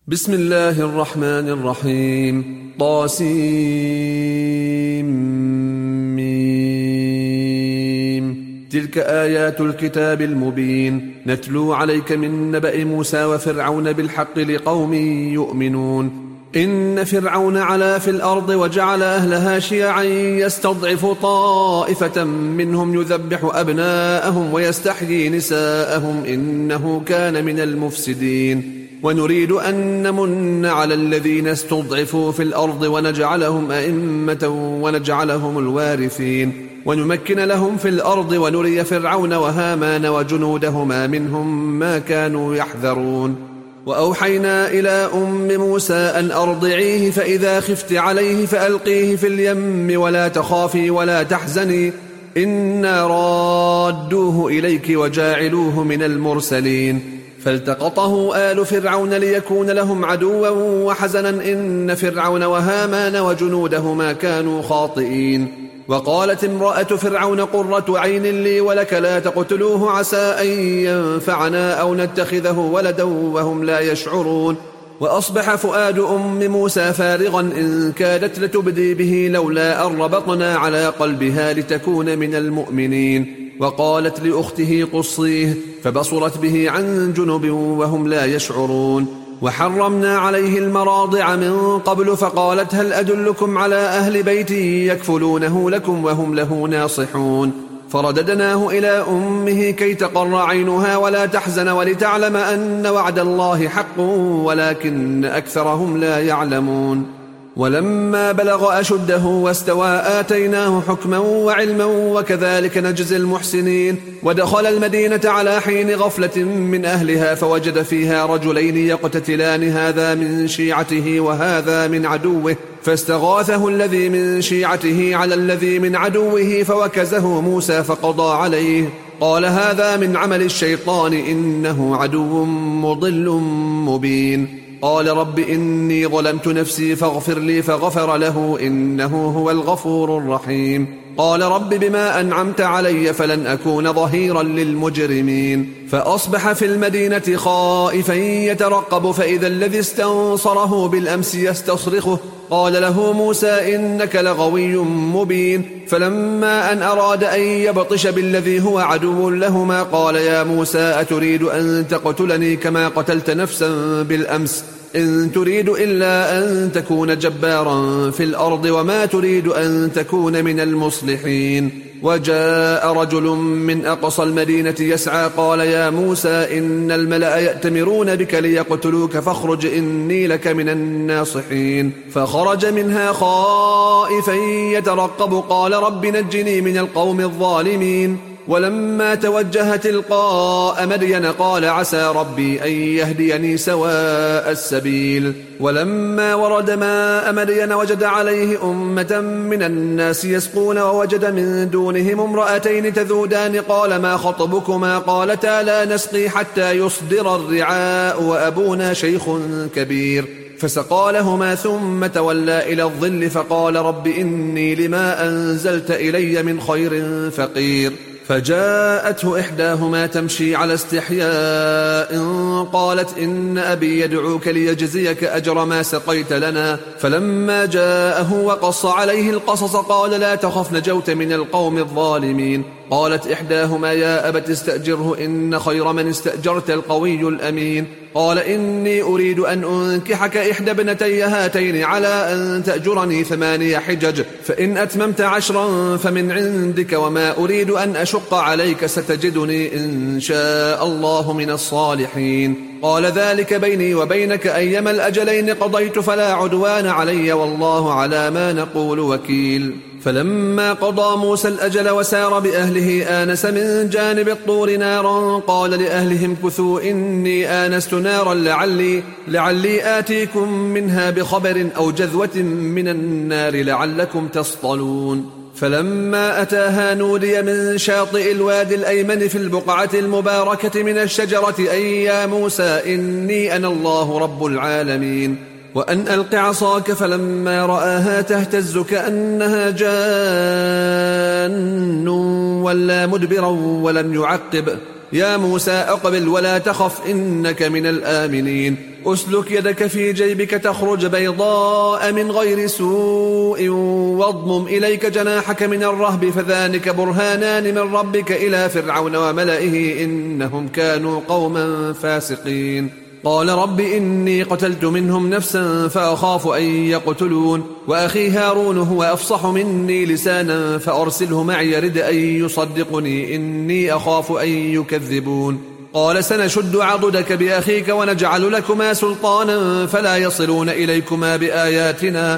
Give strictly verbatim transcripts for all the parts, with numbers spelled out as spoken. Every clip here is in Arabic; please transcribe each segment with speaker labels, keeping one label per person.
Speaker 1: بسم الله الرحمن الرحيم. طاسيم. تلك آيات الكتاب المبين نتلو عليك من نبأ موسى وفرعون بالحق لقوم يؤمنون. إن فرعون علا في الأرض وجعل أهلها شيعا يستضعف طائفة منهم يذبح أبناءهم ويستحيي نساءهم إنه كان من المفسدين. ونريد أن نمن على الذين استضعفوا في الأرض ونجعلهم أئمة ونجعلهم الوارثين ونمكن لهم في الأرض ونري فرعون وهامان وجنودهما منهم ما كانوا يحذرون. وأوحينا إلى أم موسى أن أرضعيه فإذا خفت عليه فألقيه في اليم ولا تخافي ولا تحزني إنا رادوه إليك وجاعلوه من المرسلين. فالتقطه آل فرعون ليكون لهم عدوا وحزنا إن فرعون وهامان وجنودهما كانوا خاطئين. وقالت امرأة فرعون قرة عين لي ولك لا تقتلوه عسى أن ينفعنا أو نتخذه ولدا وهم لا يشعرون. وأصبح فؤاد أم موسى فارغا إن كادت لتبدي به لولا أن ربطنا على قلبها لتكون من المؤمنين. وقالت لأخته قصيه فبصرت به عن جنب وهم لا يشعرون. وحرمنا عليه المراضع من قبل فقالت هل أدلكم على أهل بيتي يكفلونه لكم وهم له ناصحون. فرددناه إلى أمه كي تقر عينها ولا تحزن ولتعلم أن وعد الله حق ولكن أكثرهم لا يعلمون. ولما بلغ أشده واستوى آتيناه حكما وعلما وكذلك نجزي المحسنين. ودخل المدينة على حين غفلة من أهلها فوجد فيها رجلين يقتتلان هذا من شيعته وهذا من عدوه فاستغاثه الذي من شيعته على الذي من عدوه فوكزه موسى فقضى عليه قال هذا من عمل الشيطان إنه عدو مضل مبين. قال رب إني ظلمت نفسي فاغفر لي فغفر له إنه هو الغفور الرحيم. قال رب بما أنعمت علي فلن أكون ظهيرا للمجرمين. فأصبح في المدينة خائفا يترقب فإذا الذي استنصره بالأمس يستصرخه قال له موسى إنك لغوي مبين. فلما أن أراد أن يبطش بالذي هو عدو لهما قال يا موسى أتريد أن تقتلني كما قتلت نفسا بالأمس إن تريد إلا أن تكون جبارا في الأرض وما تريد أن تكون من المصلحين. وجاء رجل من أقصى المدينة يسعى قال يا موسى إن الملأ يأتمرون بك ليقتلوك فاخرج إني لك من الناصحين. فخرج منها خائفا يترقب قال رب نجني من القوم الظالمين. ولما توجه تلقاء مدين قال عسى ربي أن يهديني سواء السبيل. ولما ورد ماء مدين وجد عليه أمة من الناس يسقون ووجد من دونهم امرأتين تذودان قال ما خطبكما قالتا لا نسقي حتى يصدر الرعاء وأبونا شيخ كبير. فسقى لهما ثم تولى إلى الظل فقال رب إني لما أنزلت إلي من خير فقير. فجاءته إحداهما تمشي على استحياء قالت إن أبي يدعوك ليجزيك أجر ما سقيت لنا. فلما جاءه وقص عليه القصص قال لا تخف نجوت من القوم الظالمين. قالت إحداهما يا أبت استأجره إن خير من استأجرت القوي الأمين. قال إني أريد أن أنكحك إحدى ابنتي هاتين على أن تأجرني ثماني حجج فإن أتممت عشرا فمن عندك وما أريد أن أشق عليك ستجدني إن شاء الله من الصالحين. قال ذلك بيني وبينك أيما الأجلين قضيت فلا عدوان علي والله على ما نقول وكيل. فلما قضى موسى الأجل وسار بأهله آنس من جانب الطور نارا قال لأهلهم كثوا إني آنست نارا لعلي, لعلي آتيكم منها بخبر أو جذوة من النار لعلكم تصطلون. فلما أتاها نودي من شاطئ الوادي الأيمن في البقعة المباركة من الشجرة أي يا موسى إني أنا الله رب العالمين. وأن ألق عصاك فلما رآها تهتز كأنها جان ولا مدبرا ولم يعقب يا موسى أقبل ولا تخف إنك من الآمنين أسلك يدك في جيبك تخرج بيضاء من غير سوء واضمم إليك جناحك من الرهب فذلك برهانان من ربك إلى فرعون وملئه إنهم كانوا قوما فاسقين قال رب إني قتلت منهم نفسا فأخاف أن يقتلون وأخي هارون هو أفصح مني لسانا فأرسله معي يرد أن يصدقني إني أخاف أن يكذبون قال سنشد عضدك بأخيك ونجعل لكما سلطانا فلا يصلون إليكما بآياتنا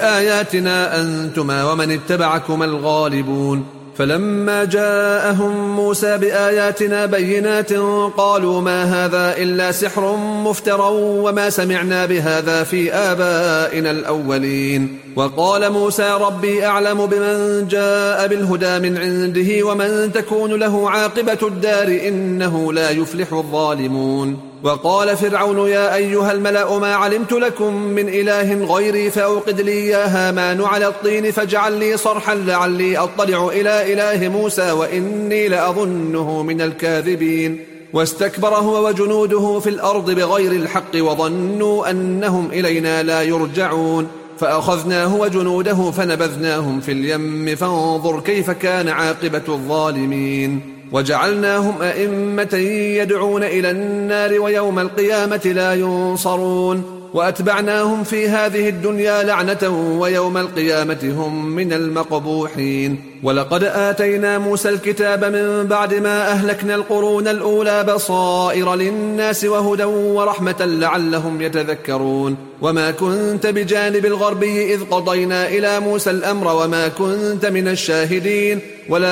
Speaker 1: بآياتنا أنتما ومن اتبعكما الغالبون فلما جاءهم موسى بآياتنا بينات قالوا ما هذا إلا سحر مفترى وما سمعنا بهذا في آبائنا الأولين وقال موسى ربي أعلم بمن جاء بالهدى من عنده ومن تكون له عاقبة الدار إنه لا يفلح الظالمون وقال فرعون يا أيها الملأ ما علمت لكم من إله غيري فأوقد لي يا هامان على الطين فاجعل لي صرحا لعلي أطلع إلى إله موسى وإني لأظنه من الكاذبين واستكبر هو وجنوده في الأرض بغير الحق وظنوا أنهم إلينا لا يرجعون فأخذناه وجنوده فنبذناهم في اليم فانظر كيف كان عاقبة الظالمين وجعلناهم أئمة يدعون إلى النار ويوم القيامة لا ينصرون وأتبعناهم في هذه الدنيا لعنة ويوم القيامة هم من المقبوحين ولقد آتينا موسى الكتاب من بعد ما أهلكنا القرون الأولى بصائر للناس وهدى ورحمة لعلهم يتذكرون وما كنت بجانب الغربي إذ قضينا إلى موسى الأمر وما كنت من الشاهدين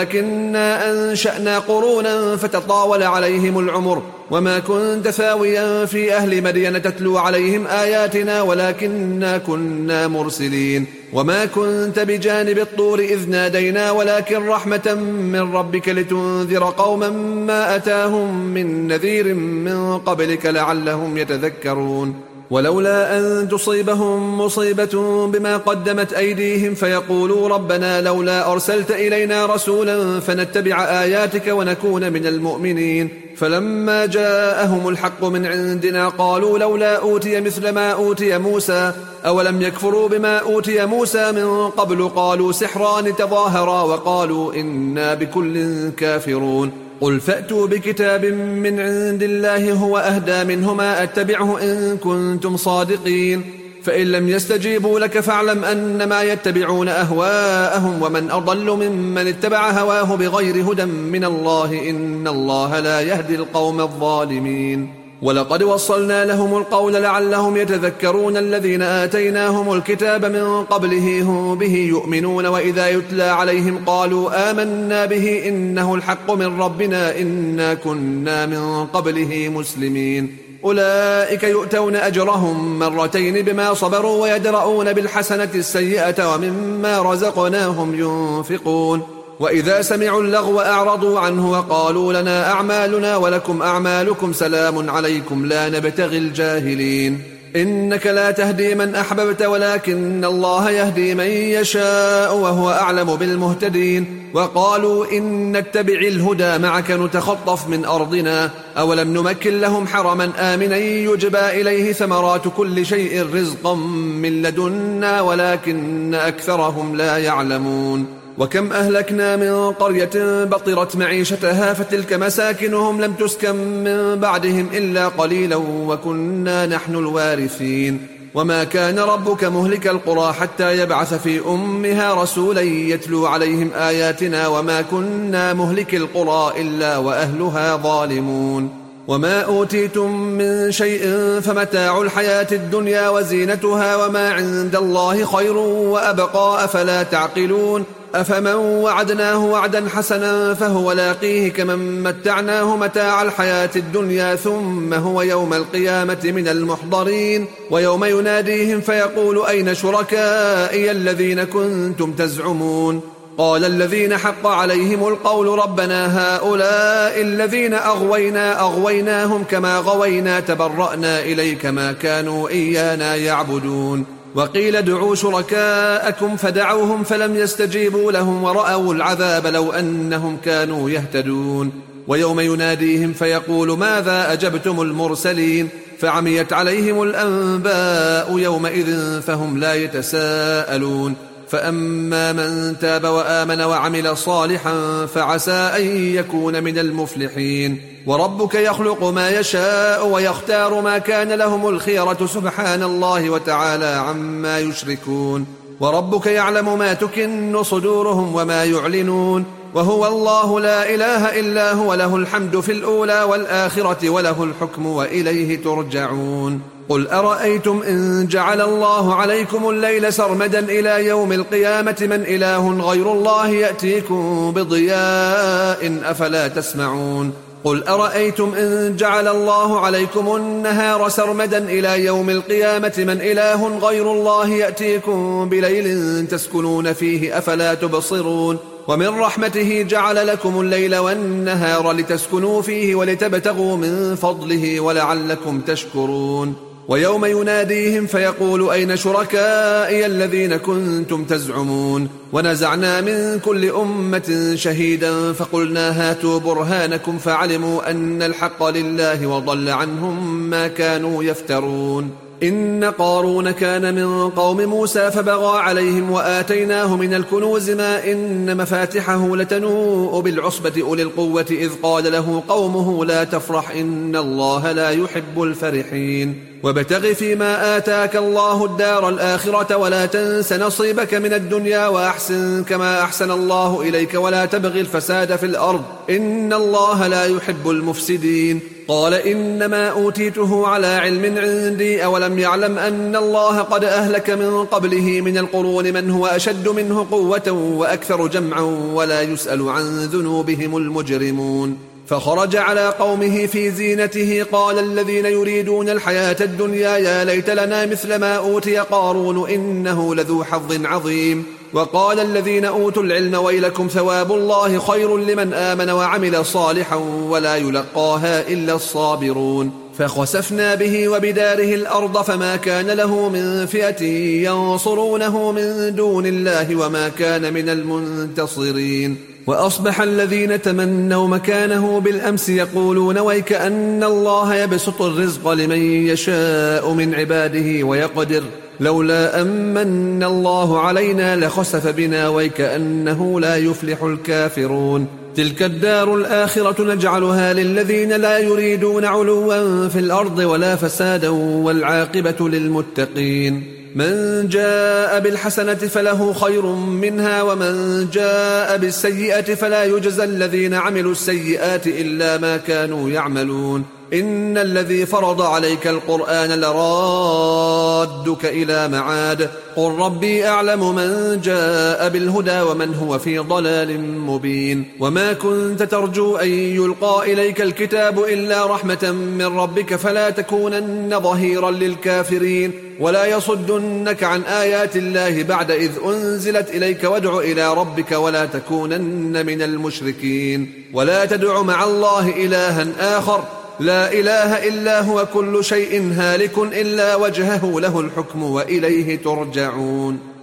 Speaker 1: ولكننا أنشأنا قرونا فتطاول عليهم العمر وما كنت ثاويا في أهل مدين تتلو عليهم آياتنا ولكننا كنا مرسلين وما كنت بجانب الطور إذ نادينا ولكن رحمة من ربك لتنذر قوما ما أتاهم من نذير من قبلك لعلهم يتذكرون ولولا أن تصيبهم مصيبة بما قدمت أيديهم فيقولوا ربنا لولا أرسلت إلينا رسولا فنتبع آياتك ونكون من المؤمنين فلما جاءهم الحق من عندنا قالوا لولا أوتي مثل ما أوتي موسى أولم يكفروا بما أوتي موسى من قبل قالوا سحران تظاهرا وقالوا إنا بكل كافرون قل فأتوا بكتاب من عند الله هو أهدى منهما أتبعه إن كنتم صادقين فإن لم يستجيبوا لك فاعلم أنما يتبعون أهواءهم ومن أضل ممن اتبع هواه بغير هدى من الله إن الله لا يهدي القوم الظالمين ولقد وصلنا لهم القول لعلهم يتذكرون الذين آتيناهم الكتاب من قبله هم به يؤمنون وإذا يتلى عليهم قالوا آمنا به إنه الحق من ربنا إنا كنا من قبله مسلمين أولئك يؤتون أجرهم مرتين بما صبروا ويدرؤون بالحسنة السيئة ومما رزقناهم ينفقون وإذا سمعوا اللغو أعرضوا عنه وقالوا لنا أعمالنا ولكم أعمالكم سلام عليكم لا نبتغي الجاهلين إنك لا تهدي من أحببت ولكن الله يهدي من يشاء وهو أعلم بالمهتدين وقالوا إن نتبع الهدى معك نتخطف من أرضنا أولم نمكن لهم حرما آمنا يجبى إليه ثمرات كل شيء رزقا من لدنا ولكن أكثرهم لا يعلمون وكم أهلكنا من قرية بطرت معيشتها فتلك مساكنهم لم تسكن من بعدهم إلا قليلا وكنا نحن الوارثين وما كان ربك مهلك القرى حتى يبعث في أمها رسولا يتلو عليهم آياتنا وما كنا مهلك القرى إلا وأهلها ظالمون وما أوتيتم من شيء فمتاع الحياة الدنيا وزينتها وما عند الله خير وأبقى أفلا تعقلون أفمن وعدناه وعدا حسنا فهو لاقيه كمن متعناه متاع الحياة الدنيا ثم هو يوم القيامة من المحضرين ويوم يناديهم فيقول أين شركائي الذين كنتم تزعمون قال الذين حق عليهم القول ربنا هؤلاء الذين أغوينا أغويناهم كما غوينا تبرأنا إليك ما كانوا إيانا يعبدون وقيل ادعوا شركاءكم فدعوهم فلم يستجيبوا لهم ورأوا العذاب لو أنهم كانوا يهتدون ويوم يناديهم فيقول ماذا أجبتم المرسلين فعميت عليهم الأنباء يومئذ فهم لا يتساءلون فأما من تاب وآمن وعمل صالحا فعسى أن يكون من المفلحين وربك يخلق ما يشاء ويختار ما كان لهم الخيرة سبحان الله وتعالى عما يشركون وربك يعلم ما تكن صدورهم وما يعلنون وهو الله لا إله إلا هو له الحمد في الأولى والآخرة وله الحكم وإليه ترجعون قل أرأيتم إن جعل الله عليكم الليل سرمدا إلى يوم القيامة من إله غير الله يأتيكم بضياء أفلا تسمعون قل أرأيتم إن جعل الله عليكم النهار سرمدا إلى يوم القيامة من إله غير الله يأتيكم بليل تسكنون فيه أفلا تبصرون ومن رحمته جعل لكم الليل والنهار لتسكنوا فيه ولتبتغوا من فضله ولعلكم تشكرون ويوم يناديهم فيقول أين شركائي الذين كنتم تزعمون ونزعنا من كل أمة شهيدا فقلنا هاتوا برهانكم فعلموا أن الحق لله وضل عنهم ما كانوا يفترون إن قارون كان من قوم موسى فبغى عليهم وآتيناه من الكنوز ما إن مفاتحه لتنوء بالعصبة أولي القوة إذ قال له قومه لا تفرح إن الله لا يحب الفرحين وابتغ فيما آتاك الله الدار الآخرة ولا تنس نصيبك من الدنيا وأحسن كما أحسن الله إليك ولا تبغ الفساد في الأرض إن الله لا يحب المفسدين قال إنما أوتيته على علم عندي أولم يعلم أن الله قد أهلك من قبله من القرون من هو أشد منه قوة وأكثر جمعا ولا يسأل عن ذنوبهم المجرمون فخرج على قومه في زينته قال الذين يريدون الحياة الدنيا يا ليت لنا مثل ما أوتي قارون إنه لذو حظ عظيم وقال الذين أوتوا العلم ويلكم ثواب الله خير لمن آمن وعمل صالحا ولا يلقاها إلا الصابرون فخسفنا به وبداره الأرض فما كان له من فئة ينصرونه من دون الله وما كان من المنتصرين وأصبح الذين تمنوا مكانه بالأمس يقولون ويك أن الله يبسط الرزق لمن يشاء من عباده ويقدر لولا أمن الله علينا لخسف بنا ويكأنه لا يفلح الكافرون تلك الدار الآخرة نجعلها للذين لا يريدون علوا في الأرض ولا فسادا والعاقبة للمتقين من جاء بالحسنة فله خير منها ومن جاء بالسيئة فلا يجزى الذين عملوا السيئات إلا ما كانوا يعملون إن الذي فرض عليك القرآن لرادك إلى معاد قل ربي أعلم من جاء بالهدى ومن هو في ضلال مبين وما كنت ترجو أن يلقى إليك الكتاب إلا رحمة من ربك فلا تكونن ظهيرا للكافرين ولا يصدنك عن آيات الله بعد إذ أنزلت إليك وادع إلى ربك ولا تكونن من المشركين ولا تدع مع الله إلها آخر لا إله إلا هو كل شيء هالك إلا وجهه له الحكم وإليه ترجعون